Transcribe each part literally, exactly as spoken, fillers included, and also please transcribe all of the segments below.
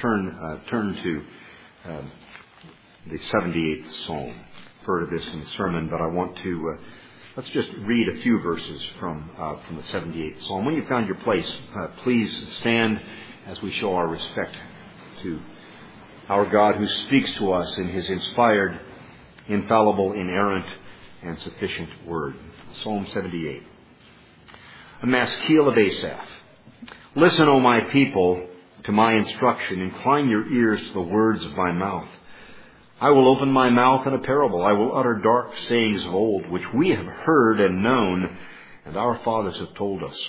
turn uh, turn to uh, the seventy-eighth Psalm. I've heard of this in the sermon, but I want to uh, let's just read a few verses from uh, from the seventy-eighth Psalm. When you found your place, uh, please stand as we show our respect to our God, who speaks to us in His inspired, infallible, inerrant, and sufficient Word. Psalm seventy-eight. A maskil of Asaph. Listen, O my people, to my instruction. Incline your ears to the words of my mouth. I will open my mouth in a parable. I will utter dark sayings of old, which we have heard and known, and our fathers have told us.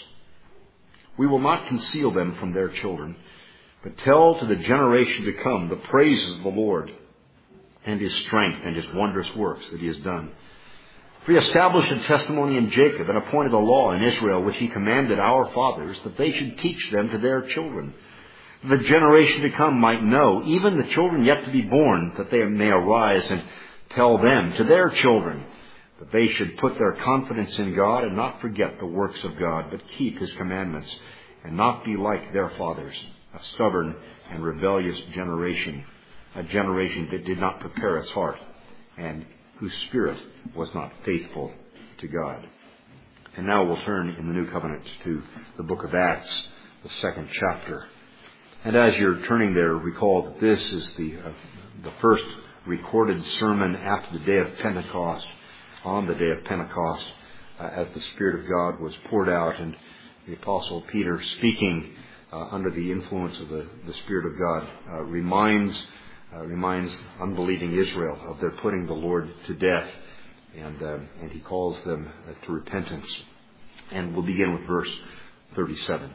We will not conceal them from their children, but tell to the generation to come the praises of the Lord, and His strength and His wondrous works that He has done. For He established a testimony in Jacob and appointed a law in Israel, which He commanded our fathers, that they should teach them to their children, that the generation to come might know, even the children yet to be born, that they may arise and tell them to their children, that they should put their confidence in God and not forget the works of God, but keep His commandments, and not be like their fathers, a stubborn and rebellious generation, a generation that did not prepare its heart, and whose spirit was not faithful to God. And now we'll turn in the New Covenant to the book of Acts, the second chapter. And as you're turning there, recall that this is the uh, the first recorded sermon after the day of Pentecost, on the day of Pentecost, uh, as the Spirit of God was poured out, and the Apostle Peter, speaking uh, under the influence of the, the Spirit of God, uh, reminds Uh, reminds unbelieving Israel of their putting the Lord to death, and uh, and he calls them uh, to repentance. And we'll begin with verse thirty-seven.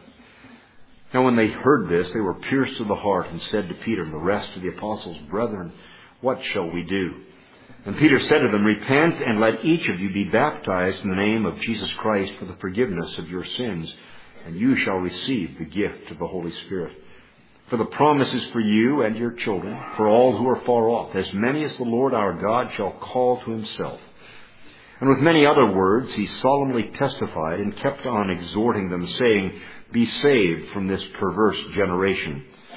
Now when they heard this, they were pierced to the heart, and said to Peter and the rest of the apostles, Brethren, what shall we do? And Peter said to them, Repent, and let each of you be baptized in the name of Jesus Christ for the forgiveness of your sins, and you shall receive the gift of the Holy Spirit. For the promise is for you and your children, for all who are far off, as many as the Lord our God shall call to Himself. And with many other words he solemnly testified, and kept on exhorting them, saying, Be saved from this perverse generation.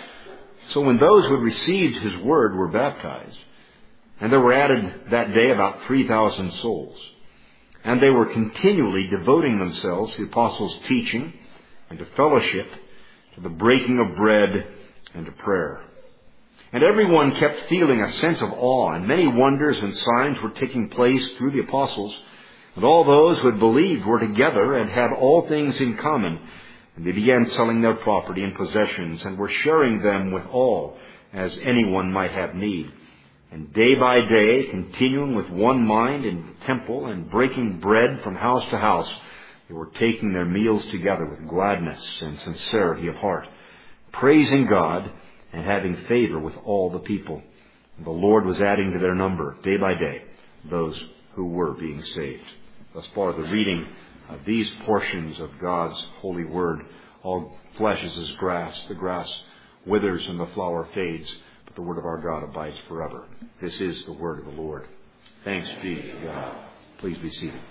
So when those who had received His word were baptized, and there were added that day about three thousand souls, and they were continually devoting themselves to the apostles' teaching, and to fellowship, to the breaking of bread, and to prayer. And everyone kept feeling a sense of awe, and many wonders and signs were taking place through the apostles. And all those who had believed were together and had all things in common. And they began selling their property and possessions, and were sharing them with all, as anyone might have need. And day by day, continuing with one mind in the temple, and breaking bread from house to house, they were taking their meals together with gladness and sincerity of heart, praising God and having favor with all the people. And the Lord was adding to their number, day by day, those who were being saved. Thus far, the reading of these portions of God's holy word. All flesh is as grass. The grass withers and the flower fades, but the word of our God abides forever. This is the word of the Lord. Thanks be to God. Please be seated.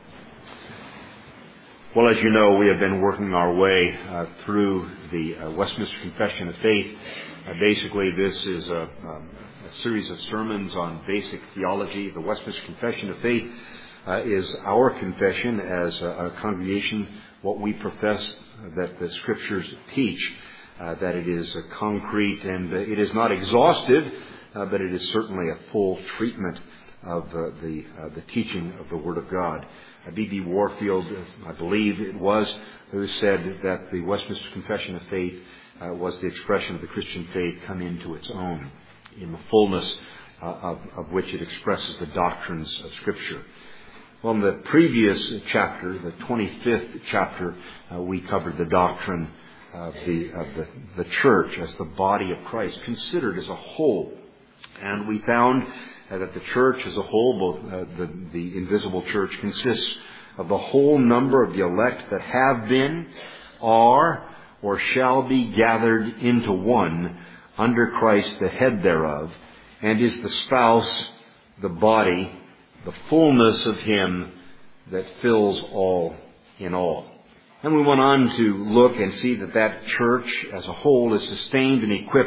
Well, as you know, we have been working our way uh, through the uh, Westminster Confession of Faith. Uh, basically, this is a, um, a series of sermons on basic theology. The Westminster Confession of Faith uh, is our confession as a, a congregation, what we profess that the Scriptures teach, uh, that it is a concrete and uh, it is not exhaustive, uh, but it is certainly a full treatment of uh, the uh, the teaching of the Word of God. B B Warfield, I believe it was, who said that the Westminster Confession of Faith uh, was the expression of the Christian faith come into its own, in the fullness uh, of, of which it expresses the doctrines of Scripture. Well, in the previous chapter, the twenty-fifth chapter, uh, we covered the doctrine of the, of the the church as the body of Christ, considered as a whole. And we found Uh, that the church as a whole, both uh, the, the invisible church, consists of the whole number of the elect that have been, are, or shall be gathered into one under Christ, the head thereof, and is the spouse, the body, the fullness of Him that fills all in all. And we went on to look and see that that church as a whole is sustained and equipped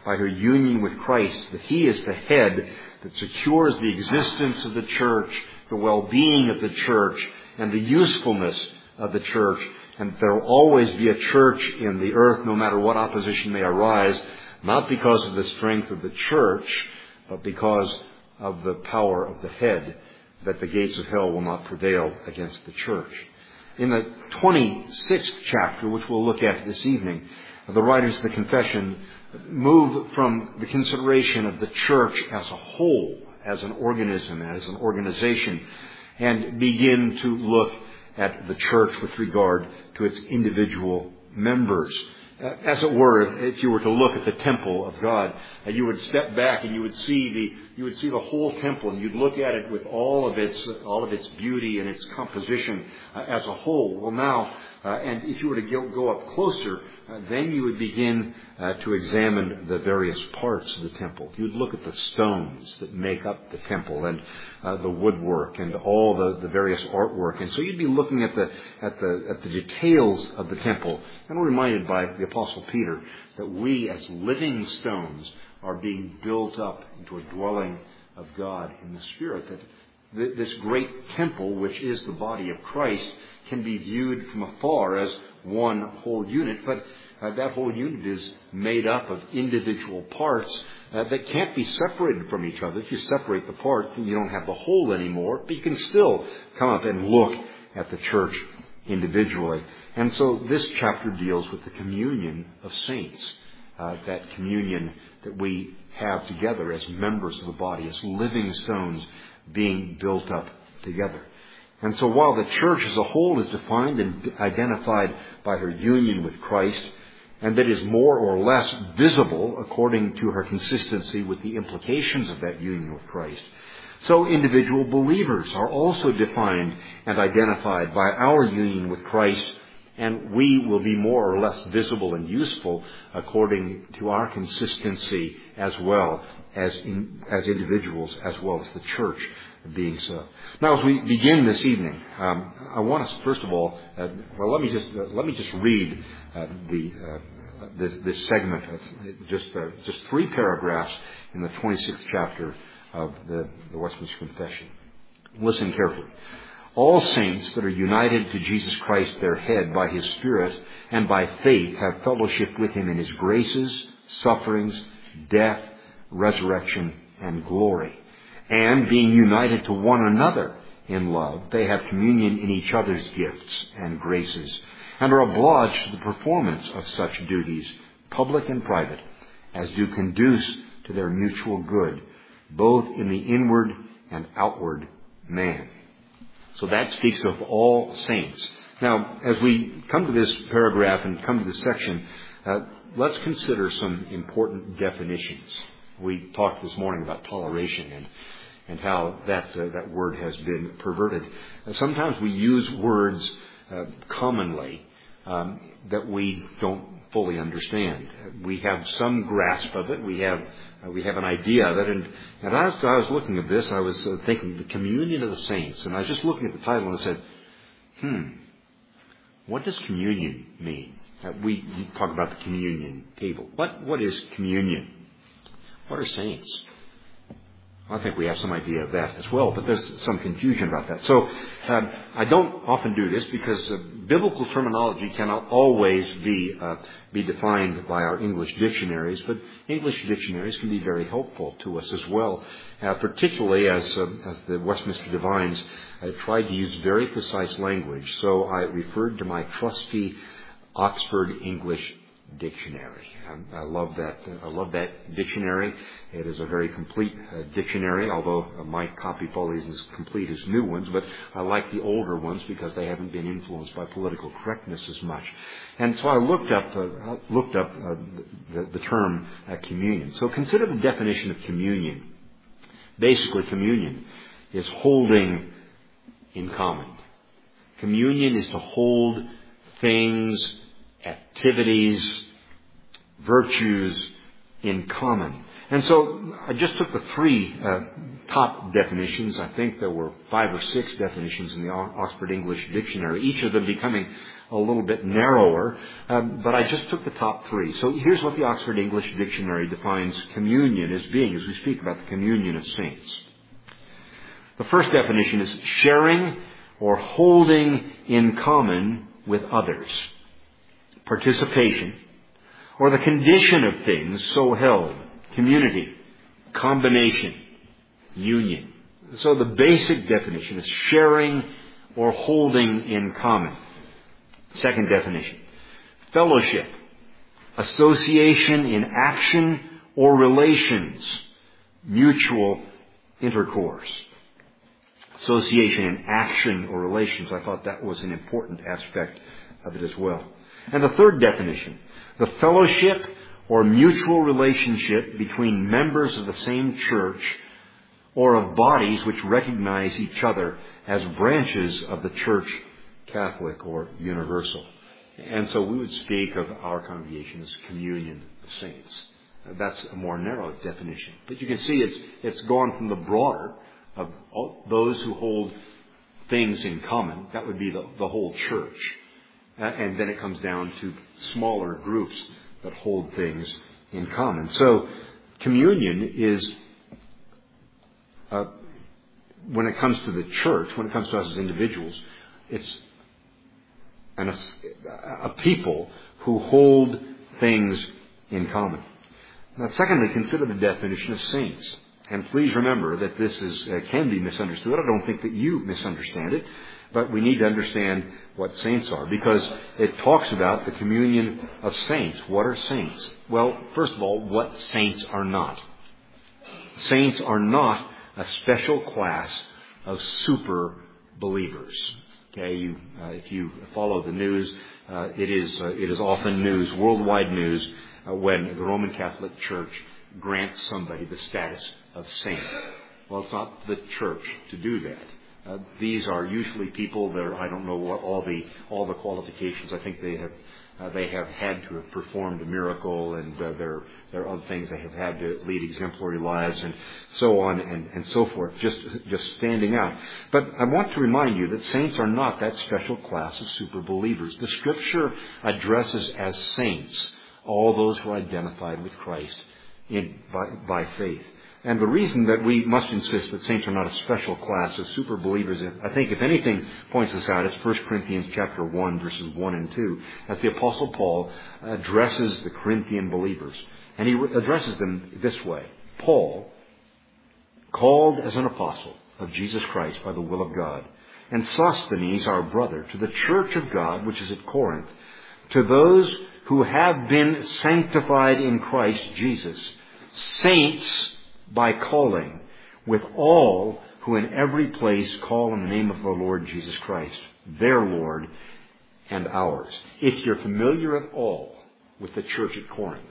by her union with Christ, that He is the head that secures the existence of the church, the well-being of the church, and the usefulness of the church, and there will always be a church in the earth no matter what opposition may arise, not because of the strength of the church, but because of the power of the head, that the gates of hell will not prevail against the church. In the twenty-sixth chapter, which we'll look at this evening, the writers of the Confession move from the consideration of the church as a whole, as an organism, as an organization, and begin to look at the church with regard to its individual members. Uh, as it were, if you were to look at the temple of God, uh, you would step back and you would see the you would see the whole temple, and you'd look at it with all of its uh, all of its beauty and its composition uh, as a whole. Well, now, uh, and if you were to go, go up closer, uh, then you would begin uh, to examine the various parts of the temple. You'd look at the stones that make up the temple, and uh, the woodwork, and all the, the various artwork, and so you'd be looking at the at the at the details of the temple. And we're reminded by the Apostle Peter that we, as living stones, are being built up into a dwelling of God in the Spirit. That this great temple, which is the body of Christ, can be viewed from afar as one whole unit, but uh, that whole unit is made up of individual parts uh, that can't be separated from each other. If you separate the parts, then you don't have the whole anymore, but you can still come up and look at the church individually. And so this chapter deals with the communion of saints, uh, that communion that we have together as members of the body, as living stones being built up together. And so while the church as a whole is defined and identified by her union with Christ, and that is more or less visible according to her consistency with the implications of that union with Christ, so individual believers are also defined and identified by our union with Christ, and we will be more or less visible and useful according to our consistency as well as in, as individuals, as well as the church being so. Now, as we begin this evening, um, I want us first of all, uh, well, let me just uh, let me just read uh, the uh, this, this segment, of just uh, just three paragraphs in the twenty-sixth chapter of the, the Westminster Confession. Listen carefully. All saints that are united to Jesus Christ, their head, by His Spirit and by faith, have fellowship with Him in His graces, sufferings, death, resurrection, and glory. And being united to one another in love, they have communion in each other's gifts and graces, and are obliged to the performance of such duties, public and private, as do conduce to their mutual good, both in the inward and outward man. So that speaks of all saints. Now, as we come to this paragraph and come to this section, uh, let's consider some important definitions. We talked this morning about toleration and and how that uh, that word has been perverted. Uh, sometimes we use words uh, commonly um, that we don't fully understand. We have some grasp of it. We have uh, we have an idea of it. And and as I was looking at this, I was uh, thinking the communion of the saints, and I was just looking at the title and I said, "Hmm, what does communion mean?" Uh, we talk about the communion table. What what is communion? What are saints? I think we have some idea of that as well, but there's some confusion about that. So um, I don't often do this because uh, biblical terminology cannot always be uh, be defined by our English dictionaries, but English dictionaries can be very helpful to us as well, uh, particularly as uh, as the Westminster Divines uh, tried to use very precise language. So I referred to my trusty Oxford English Dictionary. I love that. I love that dictionary. It is a very complete uh, dictionary, although uh, my copy probably isn't as complete as new ones. But I like the older ones because they haven't been influenced by political correctness as much. And so I looked up uh, looked up uh, the, the term uh, communion. So consider the definition of communion. Basically, communion is holding in common. Communion is to hold things, activities, virtues in common. And so I just took the three uh, top definitions. I think there were five or six definitions in the Oxford English Dictionary, each of them becoming a little bit narrower, um, but I just took the top three. So here's what the Oxford English Dictionary defines communion as being, as we speak about the communion of saints. The first definition is sharing or holding in common with others. Participation, or the condition of things so held. Community, combination, union. So the basic definition is sharing or holding in common. Second definition, fellowship, association in action or relations, mutual intercourse. Association in action or relations, I thought that was an important aspect of it as well. And the third definition, the fellowship or mutual relationship between members of the same church or of bodies which recognize each other as branches of the church, Catholic or universal. And so we would speak of our congregation as communion of saints. That's a more narrow definition. But you can see it's it's gone from the broader of all those who hold things in common. That would be the, the whole church. Uh, and then it comes down to smaller groups that hold things in common. So communion is, uh, when it comes to the church, when it comes to us as individuals, it's an, a, a people who hold things in common. Now, secondly, consider the definition of saints. And please remember that this is uh, can be misunderstood. I don't think that you misunderstand it, but we need to understand what saints are, because it talks about the communion of saints. What are saints? Well, first of all, what saints are not. Saints are not a special class of super believers. Okay, you, uh, if you follow the news, uh, it is uh, it is often news, worldwide news, uh, when the Roman Catholic Church grants somebody the status of saint. Well, it's not the church to do that. Uh, these are usually people that are, I don't know what all the all the qualifications. I think they have uh, they have had to have performed a miracle, and uh, there there are other things they have had to lead exemplary lives, and so on and, and so forth. Just just standing out. But I want to remind you that saints are not that special class of super believers. The Scripture addresses as saints all those who are identified with Christ in by, by faith. And the reason that we must insist that saints are not a special class of super believers, I think if anything points us out, it's First Corinthians chapter one, verses one and two, as the Apostle Paul addresses the Corinthian believers. And he addresses them this way. Paul, called as an apostle of Jesus Christ by the will of God, and Sosthenes, our brother, to the church of God which is at Corinth, to those who have been sanctified in Christ Jesus, saints by calling, with all who in every place call in the name of the Lord Jesus Christ, their Lord and ours. If you're familiar at all with the church at Corinth,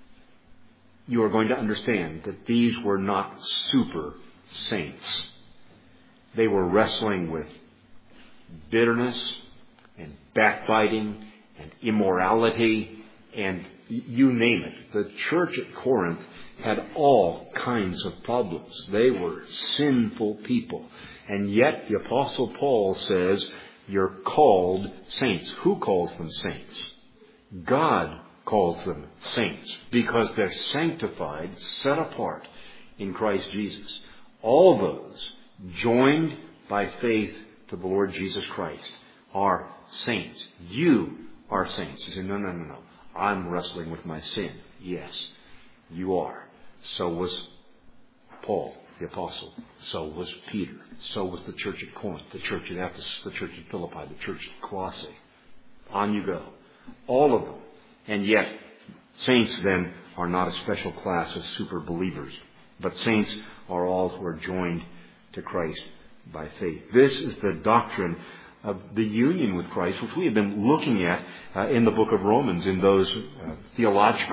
you are going to understand that these were not super saints. They were wrestling with bitterness and backbiting and immorality and you name it. The church at Corinth had all kinds of problems. They were sinful people. And yet the Apostle Paul says, you're called saints. Who calls them saints? God calls them saints because they're sanctified, set apart in Christ Jesus. All those joined by faith to the Lord Jesus Christ are saints. You are saints. You say, no, no, no, no. I'm wrestling with my sin. Yes, you are. So was Paul, the apostle. So was Peter. So was the church at Corinth, the church at Ephesus, the church at Philippi, the church at Colossae. On you go. All of them. And yet, saints then are not a special class of super believers. But saints are all who are joined to Christ by faith. This is the doctrine of the union with Christ, which we have been looking at uh, in the book of Romans, in those uh, theological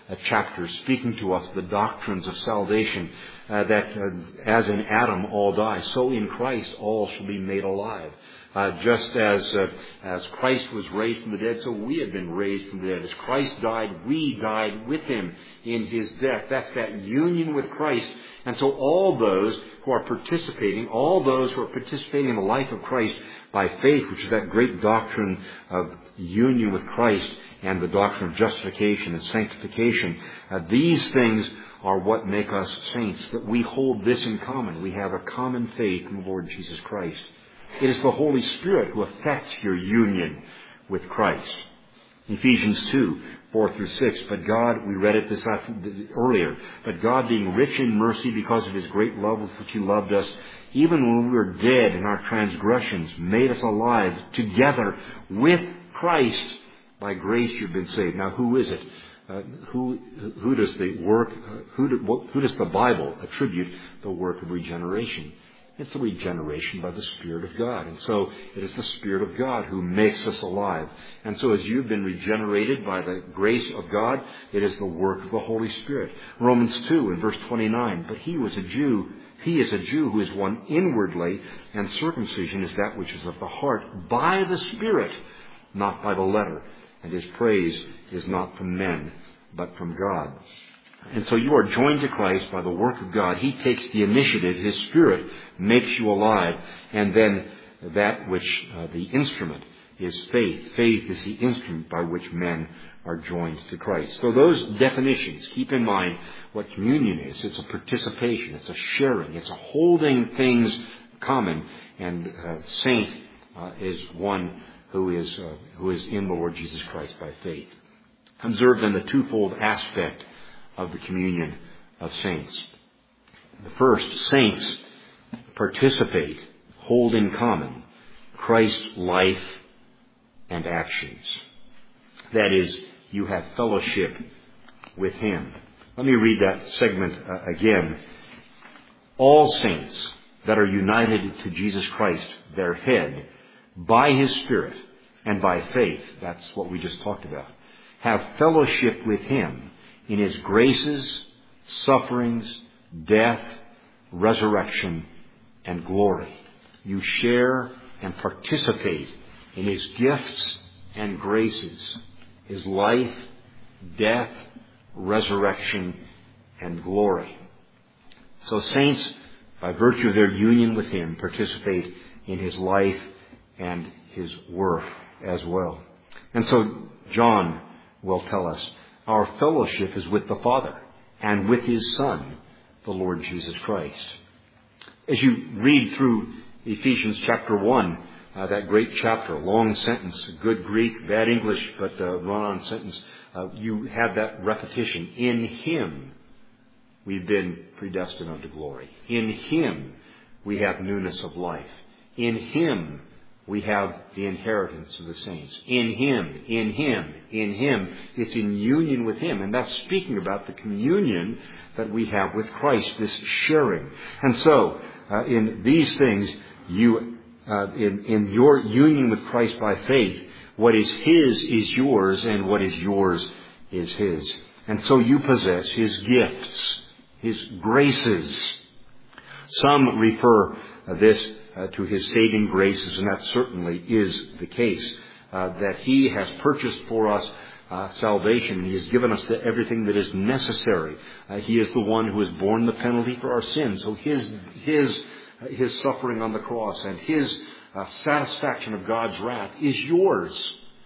uh, chapters, speaking to us the doctrines of salvation, uh, that uh, as in Adam all die, so in Christ all shall be made alive. Uh, just as uh, as Christ was raised from the dead, so we have been raised from the dead. As Christ died, we died with him in his death. That's that union with Christ. And so all those who are participating, all those who are participating in the life of Christ by faith, which is that great doctrine of union with Christ and the doctrine of justification and sanctification, uh, these things are what make us saints, that we hold this in common. We have a common faith in the Lord Jesus Christ. It is the Holy Spirit who affects your union with Christ. Ephesians two, four through six. But God, we read it this earlier, but God being rich in mercy because of his great love with which he loved us, even when we were dead in our transgressions, made us alive together with Christ. By grace you've been saved. Now who is it? Uh, who who does the work, uh, who, do, who does the Bible attribute the work of regeneration? It's the regeneration by the Spirit of God. And so it is the Spirit of God who makes us alive. And so as you've been regenerated by the grace of God, it is the work of the Holy Spirit. Romans two in verse twenty-nine, but he was a Jew, he is a Jew who is one inwardly, and circumcision is that which is of the heart, by the Spirit, not by the letter. And his praise is not from men, but from God. And so you are joined to Christ by the work of God. He takes the initiative. His Spirit makes you alive. And then that which, uh, the instrument is faith. Faith is the instrument by which men are joined to Christ. So those definitions, keep in mind what communion is. It's a participation. It's a sharing. It's a holding things common. And uh, saint uh, is one who is, uh, who is in the Lord Jesus Christ by faith. Observe then the twofold aspect of the communion of saints. The first, saints participate, hold in common Christ's life and actions. That is, you have fellowship with him. Let me read that segment uh, again. All saints that are united to Jesus Christ, their head, by his Spirit and by faith, that's what we just talked about, have fellowship with him in his graces, sufferings, death, resurrection, and glory. You share and participate in his gifts and graces, his life, death, resurrection, and glory. So saints, by virtue of their union with him, participate in his life and his work as well. And so John will tell us, our fellowship is with the Father and with his Son, the Lord Jesus Christ. As you read through Ephesians chapter one, uh, that great chapter, long sentence, good Greek, bad English, but uh, run-on sentence, uh, you have that repetition. In him we've been predestined unto glory. In him we have newness of life. In him we have the inheritance of the saints. In him, in him, in him. It's in union with him. And that's speaking about the communion that we have with Christ, this sharing. And so, uh, in these things, you, uh, in, in your union with Christ by faith, what is his is yours, and what is yours is his. And so you possess his gifts, his graces. Some refer uh, this Uh, to his saving graces, and that certainly is the case, uh, that he has purchased for us uh, salvation. He has given us the, everything that is necessary. Uh, he is the one who has borne the penalty for our sins. So his his uh, his suffering on the cross and his uh, satisfaction of God's wrath is yours,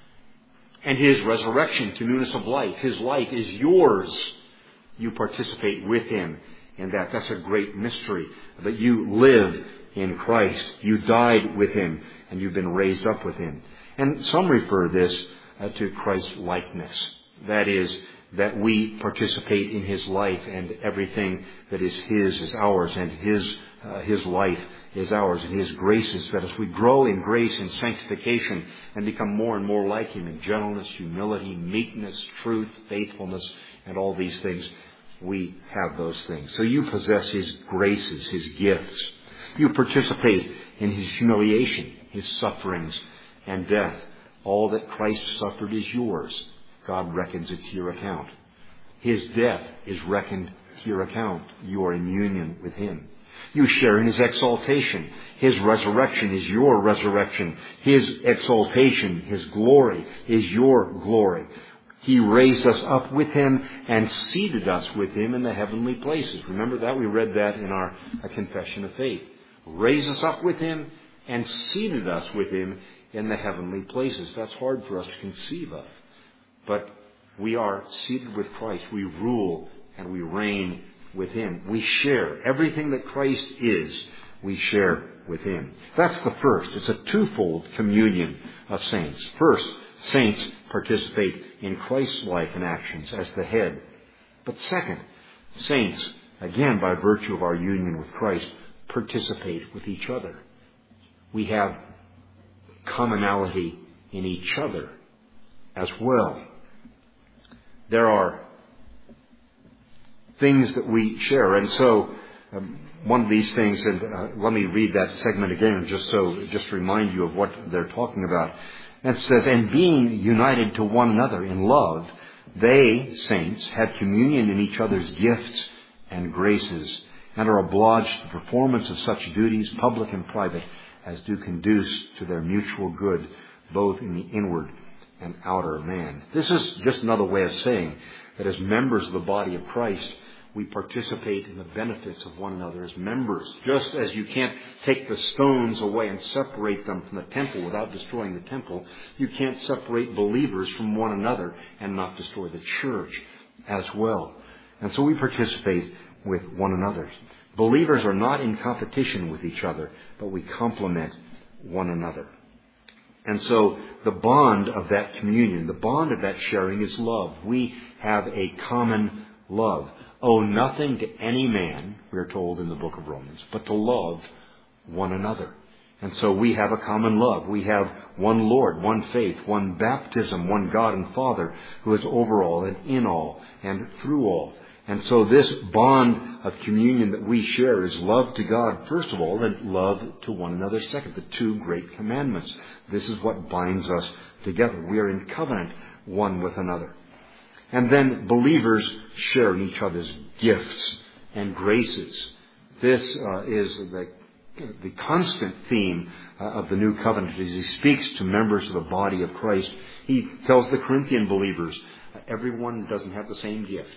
and his resurrection to newness of life, his life is yours. You participate with him in that. That's a great mystery, that you live in Christ. You died with him, and you've been raised up with him. And some refer this uh, to Christ's likeness. That is, that we participate in his life, and everything that is his is ours, and his uh, his life is ours, and his graces, that as we grow in grace and sanctification and become more and more like him in gentleness, humility, meekness, truth, faithfulness, and all these things, we have those things. So you possess his graces, his gifts. You participate in his humiliation, his sufferings, and death. All that Christ suffered is yours. God reckons it to your account. His death is reckoned to your account. You are in union with Him. You share in His exaltation. His resurrection is your resurrection. His exaltation, His glory is your glory. He raised us up with Him and seated us with Him in the heavenly places. Remember that? We read that in our confession of faith. Raised us up with Him and seated us with Him in the heavenly places. That's hard for us to conceive of. But we are seated with Christ. We rule and we reign with Him. We share everything that Christ is. We share with Him. That's the first. It's a twofold communion of saints. First, saints participate in Christ's life and actions as the head. But second, saints, again by virtue of our union with Christ, participate with each other. We have commonality in each other as well. There are things that we share. And so um, one of these things, and uh, let me read that segment again just so, just to remind you of what they're talking about. And it says, and being united to one another in love, they, saints, have communion in each other's gifts and graces, and are obliged to the performance of such duties, public and private, as do conduce to their mutual good, both in the inward and outer man. This is just another way of saying that as members of the body of Christ, we participate in the benefits of one another as members. Just as you can't take the stones away and separate them from the temple without destroying the temple, you can't separate believers from one another and not destroy the church as well. And so we participate with one another. Believers are not in competition with each other, but we complement one another. And so the bond of that communion, the bond of that sharing is love. We have a common love. Owe nothing to any man, we are told in the book of Romans, but to love one another. And so we have a common love. We have one Lord, one faith, one baptism, one God and Father who is over all and in all and through all. And so this bond of communion that we share is love to God, first of all, and love to one another, second, the two great commandments. This is what binds us together. We are in covenant one with another. And then believers share in each other's gifts and graces. This uh, is the, the constant theme uh, of the new covenant as he speaks to members of the body of Christ. He tells the Corinthian believers, uh, everyone doesn't have the same gift.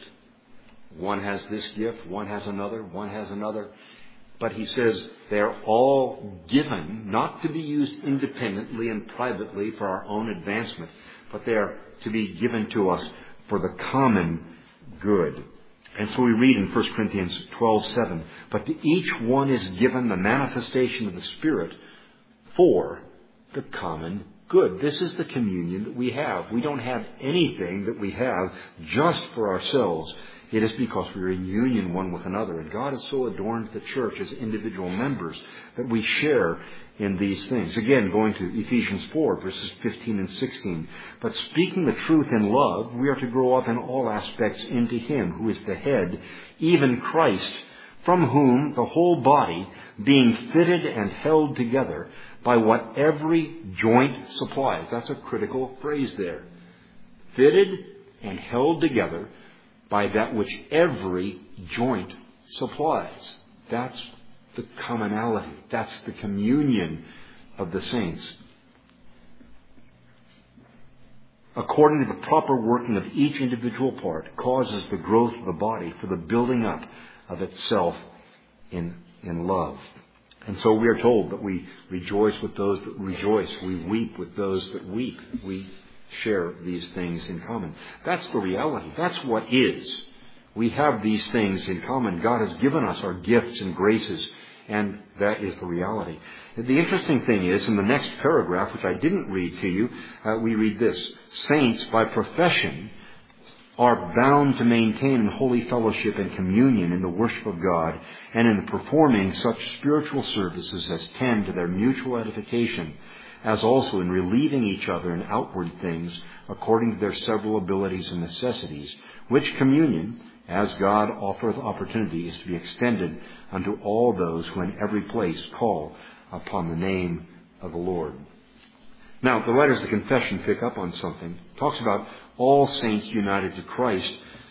One has this gift, one has another, one has another. But he says they're all given, not to be used independently and privately for our own advancement, but they are to be given to us for the common good. And so we read in First Corinthians twelve seven, but to each one is given the manifestation of the Spirit for the common good. This is the communion that we have. We don't have anything that we have just for ourselves. It is because we are in union one with another. And God has so adorned the church as individual members that we share in these things. Again, going to Ephesians four, verses fifteen and sixteen. But speaking the truth in love, we are to grow up in all aspects into Him who is the head, even Christ, from whom the whole body, being fitted and held together by what every joint supplies. That's a critical phrase there. Fitted and held together by that which every joint supplies. That's the commonality. That's the communion of the saints. According to the proper working of each individual part, causes the growth of the body for the building up of itself in, in love. And so we are told that we rejoice with those that rejoice. We weep with those that weep. We share these things in common. That's the reality. That's what is. We have these things in common. God has given us our gifts and graces, and that is the reality. The interesting thing is, in the next paragraph, which I didn't read to you, uh, we read this. Saints, by profession, are bound to maintain in holy fellowship and communion in the worship of God and in performing such spiritual services as tend to their mutual edification, as also in relieving each other in outward things according to their several abilities and necessities, which communion, as God offereth opportunity, is to be extended unto all those who in every place call upon the name of the Lord. Now, the writers of the confession pick up on something. It talks about all saints united to Christ.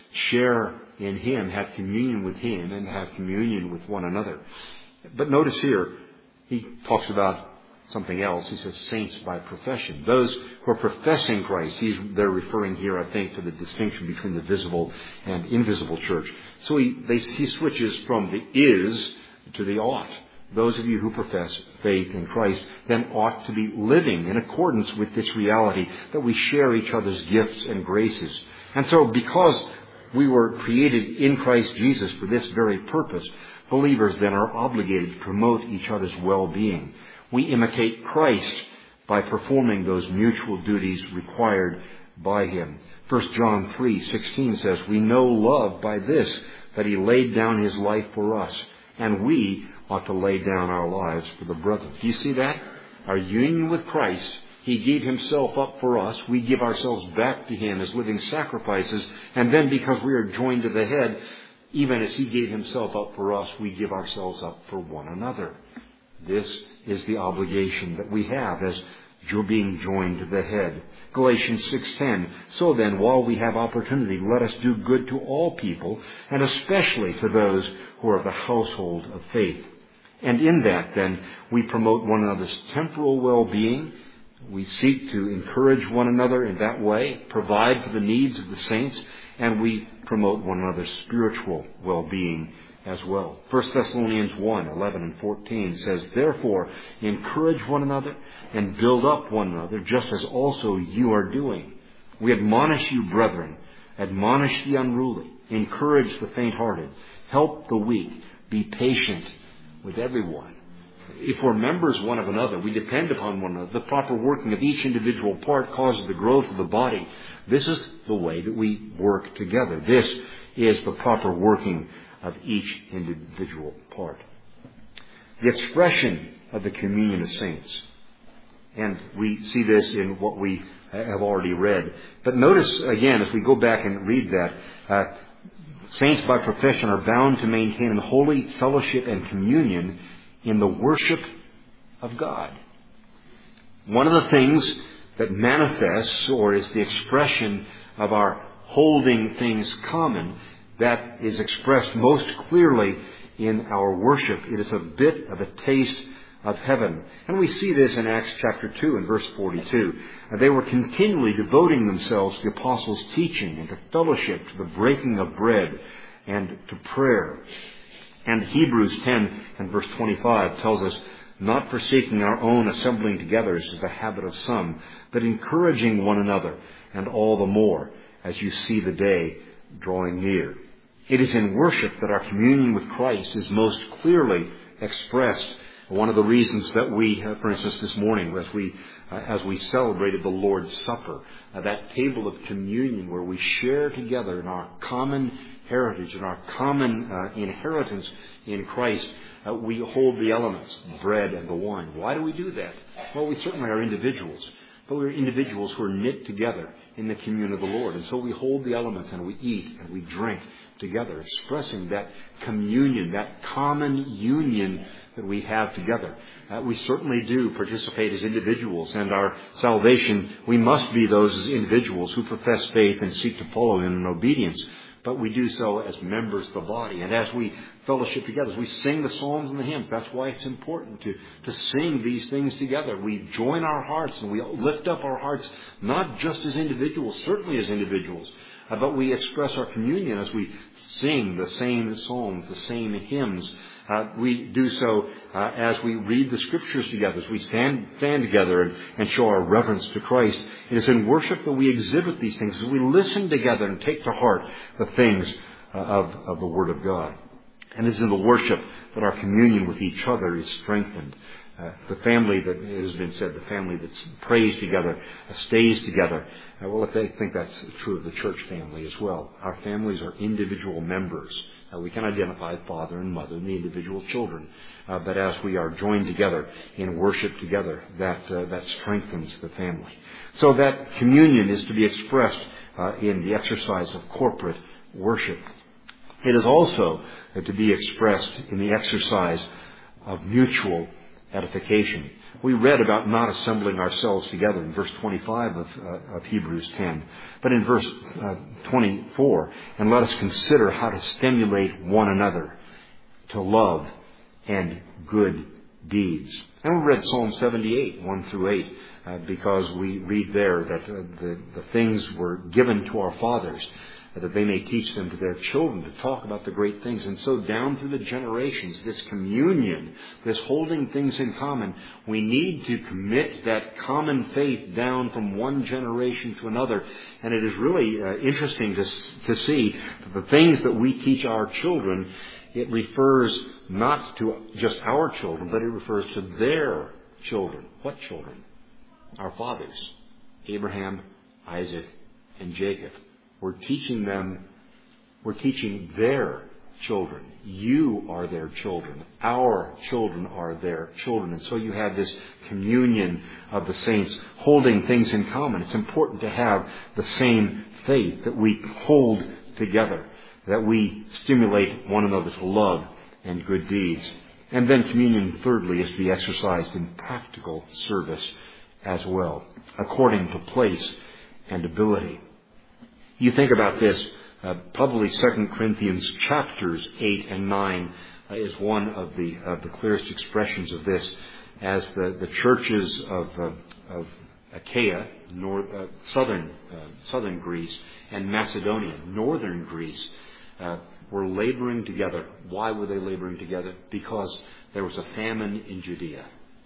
share in Him, have communion with Him, and have communion with one another. But notice here, he talks about something else. He says saints by profession. Those who are professing Christ. He's, they're referring here, I think, to the distinction between the visible and invisible church. So he, they, he switches from the is to the ought. Those of you who profess faith in Christ then ought to be living in accordance with this reality that we share each other's gifts and graces. And so because we were created in Christ Jesus for this very purpose, believers then are obligated to promote each other's well-being. We imitate Christ by performing those mutual duties required by Him. First John three sixteen says, "We know love by this, that He laid down His life for us, and we ought to lay down our lives for the brethren." Do you see that? Our union with Christ, He gave Himself up for us. We give ourselves back to Him as living sacrifices. And then because we are joined to the head, even as He gave Himself up for us, we give ourselves up for one another. This is the obligation that we have as being joined to the head. Galatians six ten, "So then, while we have opportunity, let us do good to all people, and especially to those who are of the household of faith." And in that, then, we promote one another's temporal well-being. We seek to encourage one another in that way, provide for the needs of the saints, and we promote one another's spiritual well-being as well. First Thessalonians one eleven and fourteen says, "Therefore, encourage one another and build up one another, just as also you are doing. We admonish you, brethren, admonish the unruly, encourage the faint-hearted, help the weak, be patient with everyone." If we're members one of another, we depend upon one another. The proper working of each individual part causes the growth of the body. This is the way that we work together. This is the proper working of each individual part. The expression of the communion of saints. And we see this in what we have already read. But notice again, if we go back and read that, uh, saints by profession are bound to maintain holy fellowship and communion in the worship of God. One of the things that manifests or is the expression of our holding things common, that is expressed most clearly in our worship. It is a bit of a taste of heaven. And we see this in Acts chapter two and verse forty-two. They were continually devoting themselves to the apostles' teaching and to fellowship, to the breaking of bread and to prayer. And Hebrews ten and verse twenty-five tells us, "Not forsaking our own assembling together as is the habit of some, but encouraging one another, and all the more as you see the day drawing near." It is in worship that our communion with Christ is most clearly expressed. One of the reasons that we, uh, for instance, this morning, as we uh, as we celebrated the Lord's Supper, uh, that table of communion where we share together in our common heritage and our common uh, inheritance in Christ, uh, we hold the elements, the bread and the wine. Why do we do that? Well, we certainly are individuals, but we're individuals who are knit together in the communion of the Lord. And so we hold the elements and we eat and we drink together, expressing that communion, that common union that we have together. Uh, we certainly do participate as individuals, and our salvation, we must be those as individuals who profess faith and seek to follow Him in obedience. But we do so as members of the body. And as we fellowship together, as we sing the psalms and the hymns, that's why it's important to, to sing these things together. We join our hearts and we lift up our hearts, not just as individuals, certainly as individuals, uh, but we express our communion as we sing the same psalms, the same hymns. Uh, we do so uh, as we read the Scriptures together, as we stand, stand together and, and show our reverence to Christ. It is in worship that we exhibit these things, as we listen together and take to heart the things uh, of, of the Word of God. And it is in the worship that our communion with each other is strengthened. Uh, the family that, it has been said, the family that prays together, uh, stays together. Uh, well, I think that's true of the church family as well. Our families are individual members. Uh, we can identify father and mother and the individual children. Uh, but as we are joined together in worship together, that uh, that strengthens the family. So that communion is to be expressed uh, in the exercise of corporate worship. It is also uh, to be expressed in the exercise of mutual edification. We read about not assembling ourselves together in verse twenty-five of, uh, of Hebrews ten. But in verse uh, twenty-four, and let us consider how to stimulate one another to love and good deeds. And we read Psalm seventy-eight, one through eight, uh, because we read there that uh, the, the things were given to our fathers, that they may teach them to their children to talk about the great things. And so down through the generations, this communion, this holding things in common, we need to commit that common faith down from one generation to another. And it is really uh, interesting to, to see that the things that we teach our children, it refers not to just our children, but it refers to their children. What children? Our fathers, Abraham, Isaac, and Jacob. We're teaching them, we're teaching their children. You are their children. Our children are their children. And so you have this communion of the saints holding things in common. It's important to have the same faith, that we hold together, that we stimulate one another to love and good deeds. And then communion, thirdly, is to be exercised in practical service as well, according to place and ability. You think about this, uh, probably Second Corinthians chapters eight and nine uh, is one of the of the clearest expressions of this, as the, the churches of uh, of Achaia, north, uh, southern uh, southern Greece, and Macedonia, northern Greece, uh, were laboring together. Why were they laboring together? Because there was a famine in Judea,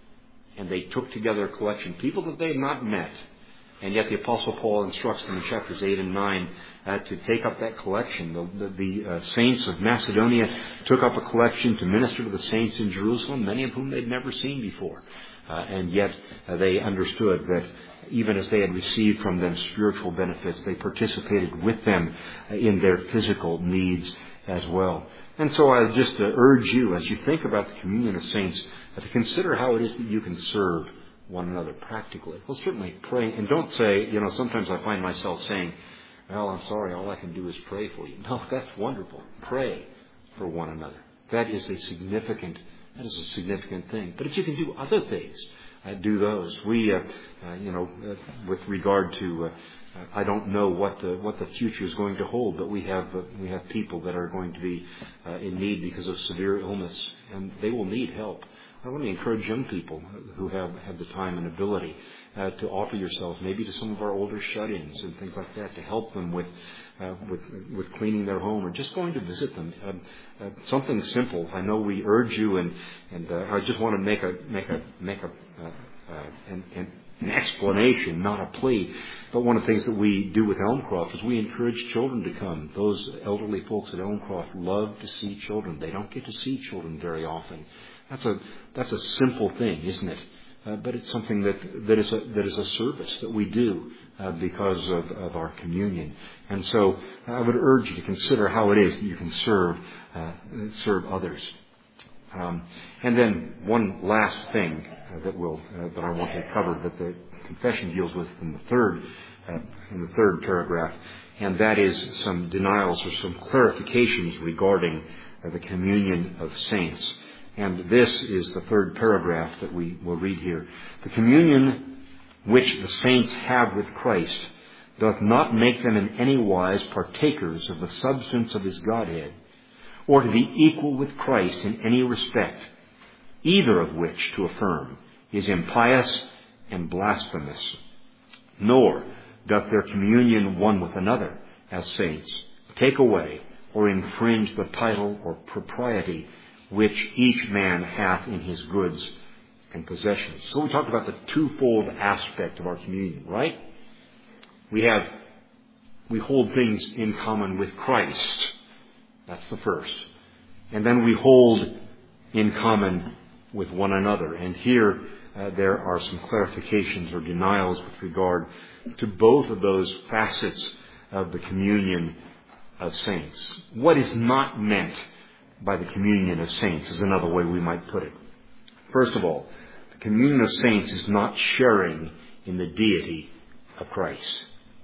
and they took together a collection, people that they had not met. And yet the Apostle Paul instructs them in chapters eight and nine uh, to take up that collection. The, the, the uh, saints of Macedonia took up a collection to minister to the saints in Jerusalem, many of whom they'd never seen before. Uh, and yet uh, they understood that even as they had received from them spiritual benefits, they participated with them uh, in their physical needs as well. And so I just uh, urge you, as you think about the communion of saints, uh, to consider how it is that you can serve one another practically. Well, certainly pray, and don't say, you know, sometimes I find myself saying, well, I'm sorry, all I can do is pray for you. No, that's wonderful. Pray for one another. That is a significant, that is a significant thing. But if you can do other things, uh, do those. We, uh, uh, you know, uh, with regard to, uh, I don't know what the what the future is going to hold, but we have uh, we have people that are going to be uh, in need because of severe illness, and they will need help. I want to encourage young people who have, have the time and ability uh, to offer yourselves maybe to some of our older shut-ins and things like that, to help them with uh, with, with cleaning their home or just going to visit them. Um, uh, something simple. I know we urge you, and and uh, I just want to make a make a make a uh, uh, an, an, an explanation, not a plea. But one of the things that we do with Elmcroft is we encourage children to come. Those elderly folks at Elmcroft love to see children. They don't get to see children very often. That's a that's a simple thing, isn't it? Uh, but it's something that that is a that is a service that we do uh, because of, of our communion. And so I would urge you to consider how it is that you can serve uh, serve others. Um, and then one last thing uh, that will uh, that I want to cover that the confession deals with in the third uh, in the third paragraph, and that is some denials or some clarifications regarding uh, the communion of saints. And this is the third paragraph that we will read here. The communion which the saints have with Christ doth not make them in any wise partakers of the substance of his Godhead, or to be equal with Christ in any respect, either of which to affirm is impious and blasphemous. Nor doth their communion one with another as saints take away or infringe the title or propriety which each man hath in his goods and possessions. So we talked about the twofold aspect of our communion, right? We have, we hold things in common with Christ. That's the first. And then we hold in common with one another. And here uh, there are some clarifications or denials with regard to both of those facets of the communion of saints. What is not meant by the communion of saints is another way we might put it. First of all, the communion of saints is not sharing in the deity of Christ.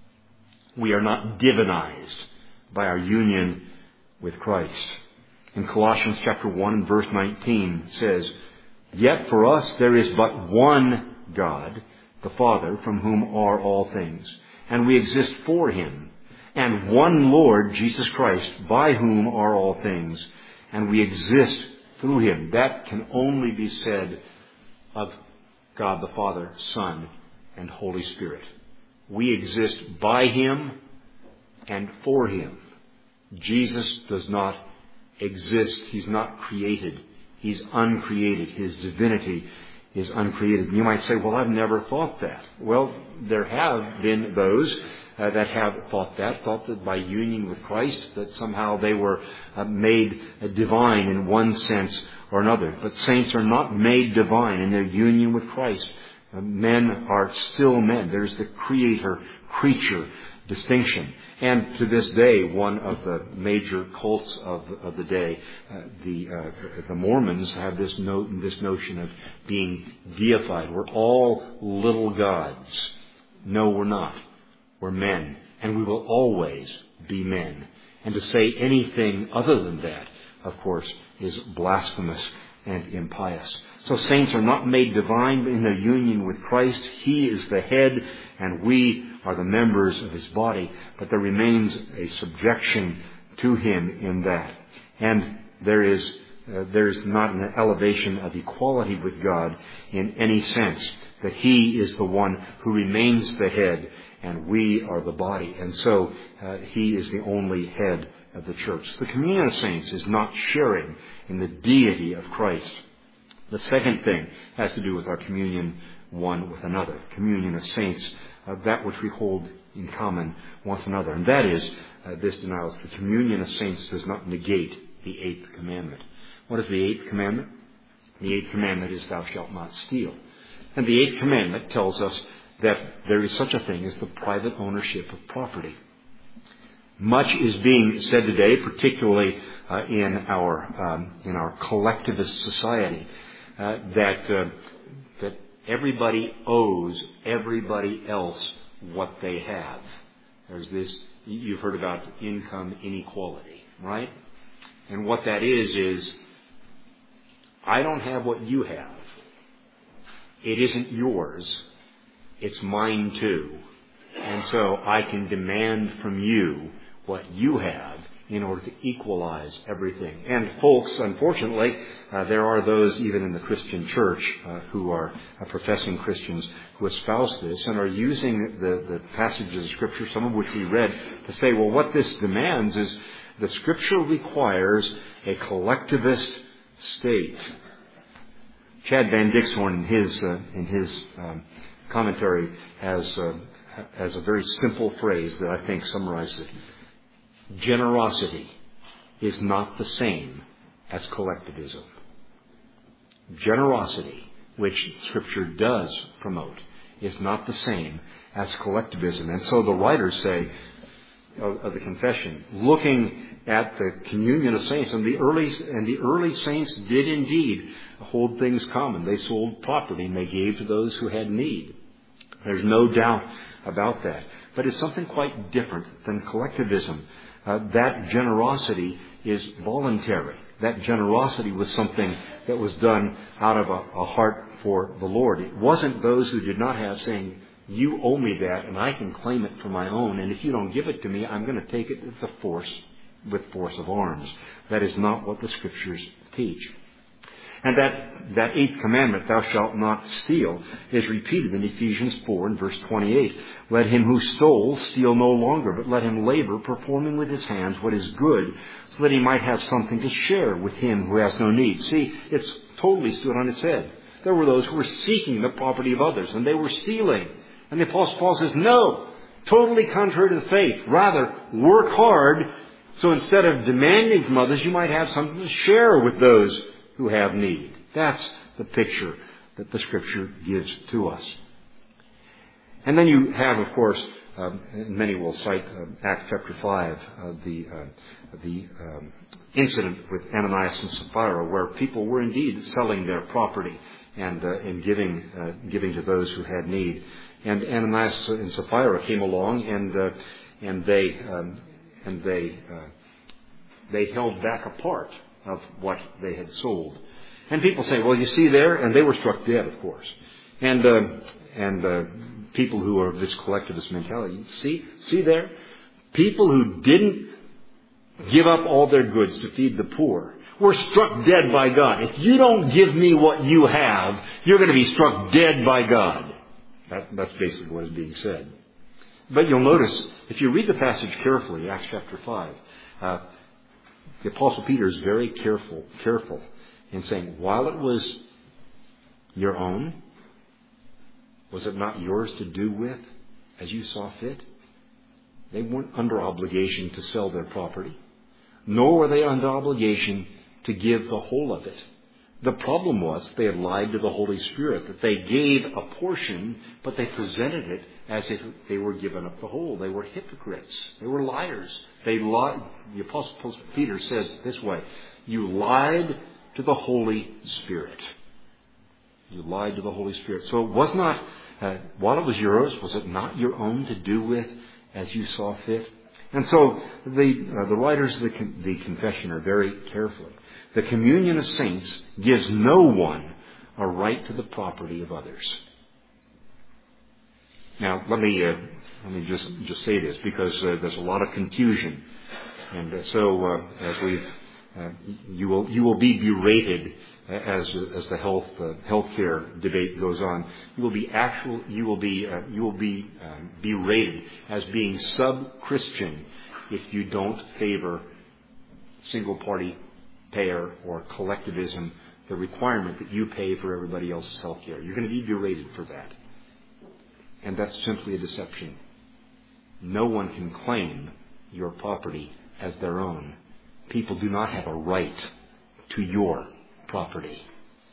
We are not divinized by our union with Christ. In Colossians chapter one and verse nineteen it says, Yet for us there is but one God, the Father, from whom are all things, and we exist for him, and one Lord, Jesus Christ, by whom are all things, and we exist through him. That can only be said of God the Father, Son, and Holy Spirit. We exist by him and for him. Jesus does not exist. He's not created. He's uncreated. His divinity is uncreated. You might say, well, I've never thought that. Well, there have been those uh, that have thought that, thought that by union with Christ, that somehow they were uh, made uh, divine in one sense or another. But saints are not made divine in their union with Christ. Uh, men are still men. There's the creator-creature distinction. And to this day, one of the major cults of, of the day, uh, the uh, the Mormons, have this no, this notion of being deified. We're all little gods. No, we're not. We're men, and we will always be men. And to say anything other than that, of course, is blasphemous and impious. So saints are not made divine in their union with Christ. He is the head, and we are the members of his body, but there remains a subjection to him in that. And there is uh, there is not an elevation of equality with God in any sense, that he is the one who remains the head and we are the body. And so uh, he is the only head of the church. The communion of saints is not sharing in the deity of Christ. The second thing has to do with our communion one with another. Communion of saints, uh, that which we hold in common with another. And that is, uh, this denials, the communion of saints does not negate the eighth commandment. What is the eighth commandment? The eighth commandment is, thou shalt not steal. And the eighth commandment tells us that there is such a thing as the private ownership of property. Much is being said today, particularly uh, in our um, in our collectivist society, uh, that uh, that everybody owes everybody else what they have. There's this, you've heard about income inequality, right? And what that is is, I don't have what you have. It isn't yours. It's mine too. And so I can demand from you what you have in order to equalize everything. And folks, unfortunately, uh, there are those even in the Christian church uh, who are uh, professing Christians who espouse this and are using the, the passages of Scripture, some of which we read, to say, well, what this demands is the Scripture requires a collectivist state. Chad Van Dixhorn, in his, uh, in his um, commentary, has, uh, has a very simple phrase that I think summarizes it. Generosity is not the same as collectivism. Generosity, which Scripture does promote, is not the same as collectivism. And so the writers say of, of the confession, looking at the communion of saints, and the early and the early saints did indeed hold things common. They sold property and they gave to those who had need. There's no doubt about that. But it's something quite different than collectivism. Uh, that generosity is voluntary. That generosity was something that was done out of a, a heart for the Lord. It wasn't those who did not have saying, you owe me that and I can claim it for my own, and if you don't give it to me, I'm going to take it with the force, with force of arms. That is not what the Scriptures teach. And that, that eighth commandment, thou shalt not steal, is repeated in Ephesians four and verse twenty-eight. Let him who stole steal no longer, but let him labor, performing with his hands what is good, so that he might have something to share with him who has no need. See, it's totally stood on its head. There were those who were seeking the property of others, and they were stealing. And the Apostle Paul says, no, totally contrary to the faith. Rather, work hard, so instead of demanding from others, you might have something to share with those who have need. That's the picture that the Scripture gives to us. And then you have, of course, um, many will cite uh, Acts chapter five, uh, the uh, the um, incident with Ananias and Sapphira, where people were indeed selling their property and uh, and giving uh, giving to those who had need. And Ananias and Sapphira came along, and uh, and they um, and they uh, they held back a part of what they had sold. And people say, well, you see there, and they were struck dead, of course. And uh, and uh, people who are of this collectivist mentality, see, see there, people who didn't give up all their goods to feed the poor were struck dead by God. If you don't give me what you have, you're going to be struck dead by God. That, that's basically what is being said. But you'll notice, if you read the passage carefully, Acts chapter five, uh, the Apostle Peter is very careful, careful in saying, while it was your own, was it not yours to do with as you saw fit? They weren't under obligation to sell their property, nor were they under obligation to give the whole of it. The problem was they had lied to the Holy Spirit, that they gave a portion, but they presented it as if they were giving up the whole. They were hypocrites. They were liars. They lied. The Apostle Peter says this way, you lied to the Holy Spirit. You lied to the Holy Spirit. So it was not, uh, while it was yours, was it not your own to do with as you saw fit? And so the uh, the writers of the, con- the confession are very careful. The communion of saints gives no one a right to the property of others. Now, let me uh, let me just just say this, because uh, there's a lot of confusion, and uh, so uh, as we've uh, you will you will be berated as as the health uh, healthcare debate goes on. You will be actual you will be uh, you will be um, berated as being sub-Christian if you don't favor single party payer or collectivism, the requirement that you pay for everybody else's health care. You're going to be berated for that. And that's simply a deception. No one can claim your property as their own. People do not have a right to your property.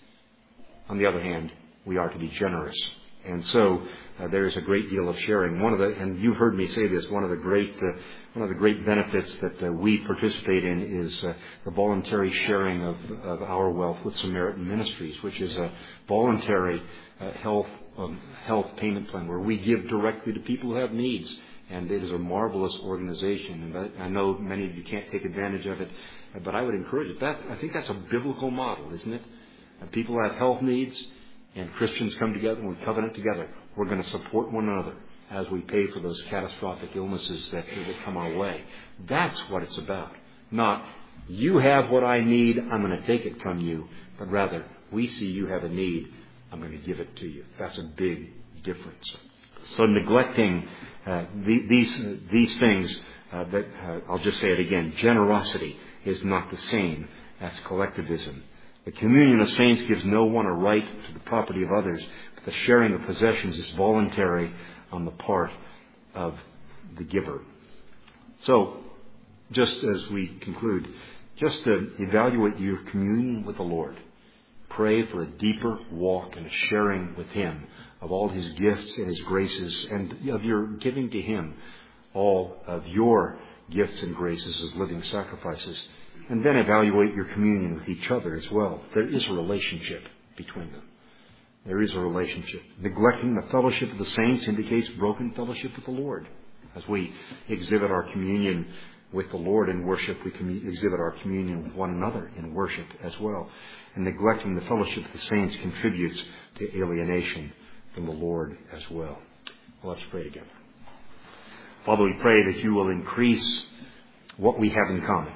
On the other hand, we are to be generous. And so uh, there is a great deal of sharing. One of the, and you've heard me say this, one of the great, uh, one of the great benefits that uh, we participate in is uh, the voluntary sharing of, of our wealth with Samaritan Ministries, which is a voluntary uh, health um, health payment plan where we give directly to people who have needs. And it is a marvelous organization. And I, I know many of you can't take advantage of it, but I would encourage it. That, I think that's a biblical model, isn't it? Uh, people have health needs, and Christians come together and we covenant together. We're going to support one another as we pay for those catastrophic illnesses that, that come our way. That's what it's about. Not, you have what I need, I'm going to take it from you. But rather, we see you have a need, I'm going to give it to you. That's a big difference. So neglecting uh, the, these uh, these things, uh, that uh, I'll just say it again, generosity is not the same as collectivism. The communion of saints gives no one a right to the property of others, but the sharing of possessions is voluntary on the part of the giver. So, just as we conclude, just to evaluate your communion with the Lord. Pray for a deeper walk and a sharing with Him of all His gifts and His graces, and of your giving to Him all of your gifts and graces as living sacrifices. And then evaluate your communion with each other as well. There is a relationship between them. There is a relationship. Neglecting the fellowship of the saints indicates broken fellowship with the Lord. As we exhibit our communion with the Lord in worship, we commu- exhibit our communion with one another in worship as well. And neglecting the fellowship of the saints contributes to alienation from the Lord as well. Well, let's pray together. Father, we pray that you will increase what we have in common.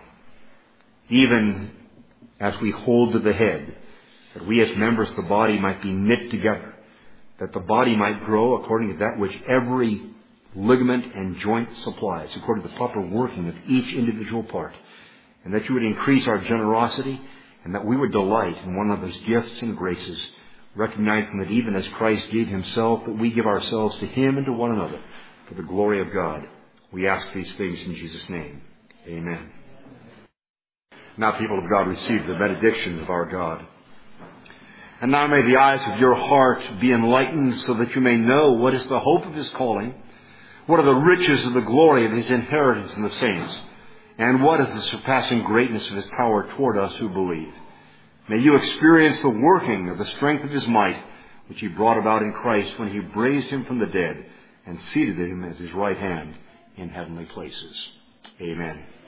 Even as we hold to the head, that we as members of the body might be knit together, that the body might grow according to that which every ligament and joint supplies, according to the proper working of each individual part, and that you would increase our generosity, and that we would delight in one another's gifts and graces, recognizing that even as Christ gave Himself, that we give ourselves to Him and to one another for the glory of God. We ask these things in Jesus' name. Amen. Now, people of God, receive the benedictions of our God. And now may the eyes of your heart be enlightened so that you may know what is the hope of His calling, what are the riches of the glory of His inheritance in the saints, and what is the surpassing greatness of His power toward us who believe. May you experience the working of the strength of His might, which He brought about in Christ when He raised Him from the dead and seated Him at His right hand in heavenly places. Amen.